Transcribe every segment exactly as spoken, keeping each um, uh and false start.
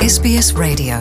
S B S Radio.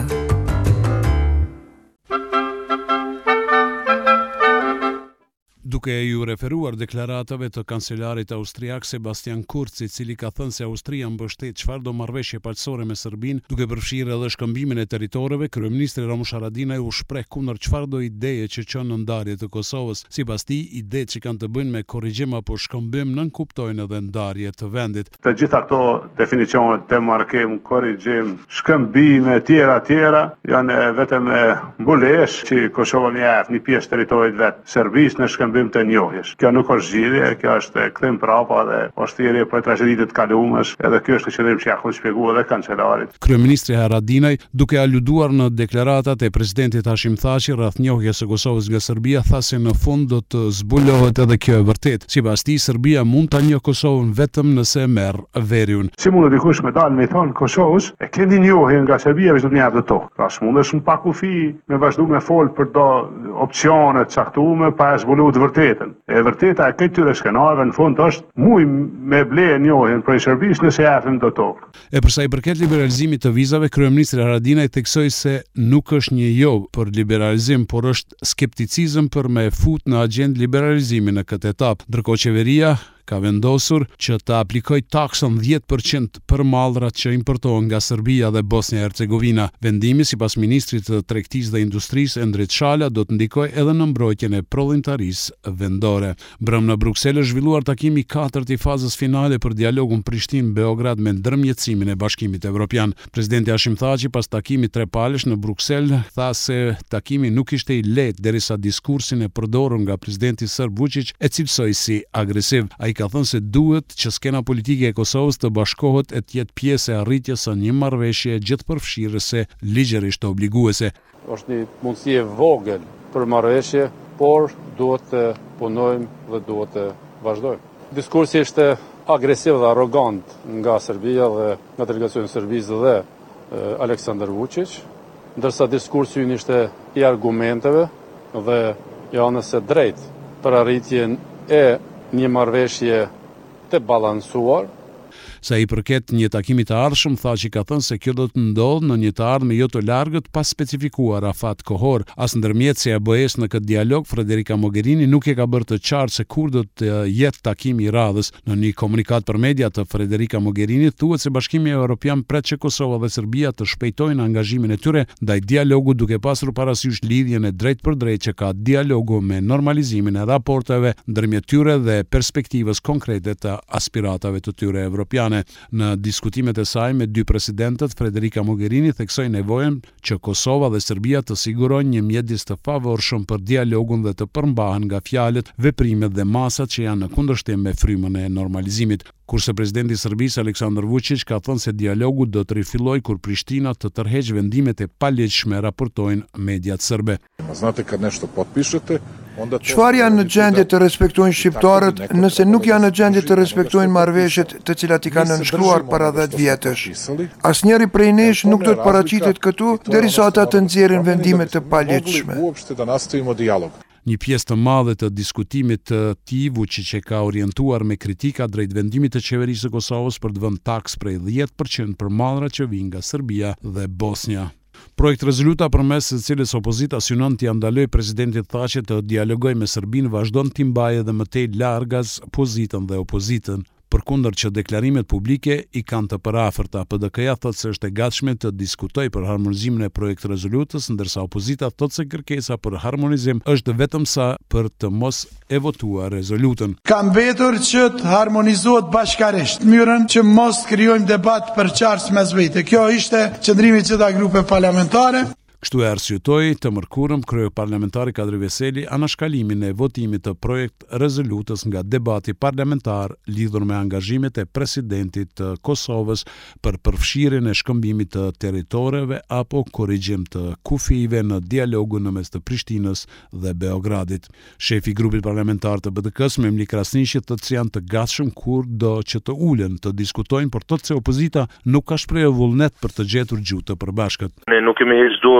Duke ju referuar deklaratave të kancelarit austriak Sebastian Kurz, i cili ka thënë se Austria mbështet çfarëdo marrëveshje paqësore me Serbinë, duke përfshirë edhe shkëmbimin e territoreve, kryeministri Ramush Haradinaj u shpreh kundër çfarëdo ideje që çon në ndarje të Kosovës. Sipas tij, idetë që kanë të bëjnë me korrigjim apo shkëmbim nën kuptojnë edhe ndarje të vendit. Të gjitha këto definicione, demarkim, korrigjim, shkëmbime e tjera tjera janë vetëm mbulesh që Kosova më jep një pjesë territorit vet Serbisë në shkëmbim të njohjes. Kjo nuk është zgjidhje, kjo është kthim prapa dhe është thirrje për tragjedit të kaluamës, edhe ky është qëllimi që ja ka shpjeguar edhe kancelarit. Kryeministri Haradinaj, duke aluduar në deklaratat e presidentit Hashim Thaçi rreth njohjes së Kosovës nga Serbia, tha se në fund do të zbulohet edhe kjo e vërtet. Sipas tij, Serbia mund ta njohë Kosovën vetëm nëse merr veriun. Si mund të dikush me dalë me thon Kosovës, e keni njohjen nga Serbia vetë në javë të tokë. Pra s'mundesh në pakufi me vazhdu me fol për do opsione të caktuara pa zbuluar të vërtetën. E vërteta e këtyre skenarëve në fund është muj me ble njohjen për Serbisë nëse japim do tokë. E përsa i përket liberalizimit të vizave, kryeministri Haradinaj theksoi se nuk është një jo për liberalizim, por është skepticizëm për me fut në agjendë liberalizimin në këtë etapë. Ndërkohë qeveria ka vendosur që të aplikoj taksën dhjetë përqind për mallrat që importohen nga Serbia dhe Bosnia e Hercegovina. Vendimi, sipas ministrit të tregtisë dhe industrisë Endrit Shala, do të ndikojë edhe në mbrojtjen e prodhimtarisë vendore. Brëm në Bruksel është zhvilluar takimi i katërt i fazës finale për dialogun Prishtinë-Beograd me ndërmjetësimin e Bashkimit Evropian. Presidenti Hashim Thaçi pas takimit trepalësh në Bruksel tha se takimi nuk ishte i lehtë derisa diskursin e përdorur nga presidenti serb Vučić e cilësoi si agresiv. Ai ka thënë se duhet që skena politike e Kosovës të bashkohet e të jetë pjesë e arritjes së një marrëveshje gjithëpërfshirëse ligjërisht obliguese. Është një mundësi e vogël për marrëveshje, por duhet të punojmë dhe duhet të vazhdojmë. Diskursi ishte agresiv dhe arrogant nga Serbia dhe nga delegacioni i Serbisë dhe e, Aleksandar Vučić, ndërsa diskursi ynë ishte i argumenteve dhe janës së drejtë për arritjen e një marrëveshje të balansuar. Sa i përket një takimi të ardhshëm, tha që ka thënë se kjo do të ndodhë në një të ardhme jo të largët pa specifikuar afat kohor. As ndërmjetësja e B E S në këtë dialog, Federica Mogherini nuk e ka bërë të qartë se kur do të jetë takimi i radhës. Në një komunikat për media të Federica Mogherini thuhet se Bashkimi Evropian pret që Kosova dhe Serbia të shpejtojnë angazhimin e tyre ndaj dialogut, duke pasur parasysh lidhjen e drejt për drejt që ka dialogu me normalizimin e raporteve ndërmjet tyre dhe perspektivës konkrete të aspiratave të tyre evropiane. Në diskutimet e saj me dy presidentët, Federica Mogherini theksoi nevojën që Kosova dhe Serbia të sigurojnë një mjedis të favorshëm për dialogun dhe të përmbahen nga fjalët, veprimet dhe masat që janë në kundërshtim me frymën e normalizimit. Kurse presidenti i Serbisë Aleksandar Vučić ka thënë se dialogu do të rifillojë kur Prishtina të tërheqë vendimet e palegjshme, raportojnë mediat serbe. Znate kad nešto potpišete, Çfarë janë në gjendje të respektojnë shqiptarët nëse nuk janë në gjendje të respektojnë marrëveshjet të cilat i kanë nënshkruar para dhjetë vjetësh? Asnjëri prej nesh nuk do të paraqitet këtu derisa ata të nxjerrin vendime të palegjshme. Një pjesë të madhe të diskutimit të tij Vučić e ka orientuar me kritika drejt vendimit të qeverisë së Kosovës për të vënë taks prej dhjetë përqind për mallrat që vijnë nga Serbia dhe Bosnia. Projekt rezoluta përmes së cilës opozita synon t'i ndaloj presidentit Thaçi të dialogojë me Serbinë vazhdon t'i mbajë edhe më tej largas pozitën dhe opozitën. Përkundër që deklarimet publike i kanë të përafërta, P D K-ja thotë se është e gatshme të diskutojë për harmonizimin e projekt rezolutës, ndërsa opozita thotë se kërkesa për harmonizim është vetëm sa për të mos e votuar rezolutën. Kam vetur që të harmonizohet bashkarisht, mënyrën që mos krijojmë debat për qartës mes vete. Kjo ishte qëndrimi i gjitha grupe parlamentare. Kështu e arsyetoi të mërkurëm kryeparlamentari Kadri Veseli anashkalimin e votimit të projekt rezolutës nga debati parlamentar lidhur me angazhimet e presidentit të Kosovës për përfshirjen e shkëmbimit të territoreve apo korrigjim të kufive në dialogun në mes të Prishtinës dhe Beogradit. Shefi i grupit parlamentar të B D K-s Memli Krasniqi thotë se janë të gatshëm kurdo që të ulen të diskutojnë, por thotë se opozita nuk ka shprehur vullnet për të gjetur gjuhë të përbashkët. Ne nuk kemi hequr dorë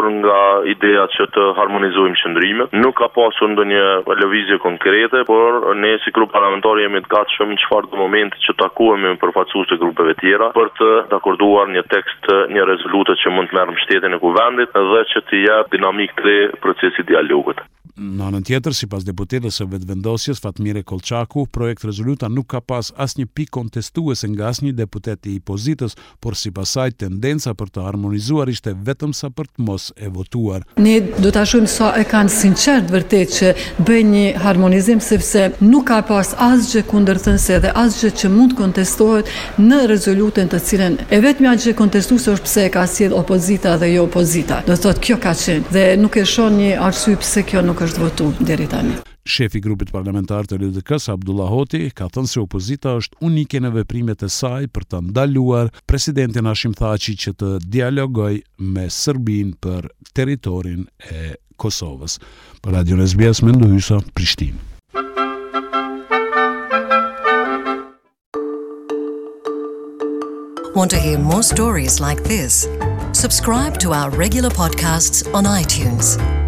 nga ideja që të harmonizojmë qëndrimet. Nuk ka pasur ndonjë lëvizje konkrete, por ne si grup parlamentar jemi të gatshëm në çfarë do momenti që takohemi me përfaqësues të grupeve tjera për të dakorduar një tekst, një rezolutë që mund të merr mbështetjen e kuvendit dhe që të jap dinamik të re procesit dialogut. Në anën tjetër, sipas deputetës së vetëvendosjes Fatmire Kolçaku, projekt rezoluta nuk ka pas asnjë pikë kontestuese nga asnjë deputet i pozitës, por sipas saj tendenca për të harmonizuar ishte vetëm sa për të mos e votuar. Ne do ta shohim sa e kanë sinqert vërtet që bëjnë një harmonizim, sepse nuk ka pas asgjë kundërthënëse dhe asgjë që mund kontestohet në rezolutën të cilën e vetmja gjë kontestuese është pse e ka sjell opozita dhe jo opozita. Do thotë kjo ka qenë dhe nuk e shoh një arsye pse kjo nuk është votu deri tani. Shefi i grupit parlamentar të L D K-s, Abdullah Hoti, ka thënë se opozita është unike në veprimet e saj për të ndaluar presidentin Hashim Thaçi që të dialogoj me Serbinë për territorin e Kosovës. Për Radio S B S, Mendo Hysa, Prishtinë. Want to hear more stories like this? Subscribe to our regular podcasts on iTunes.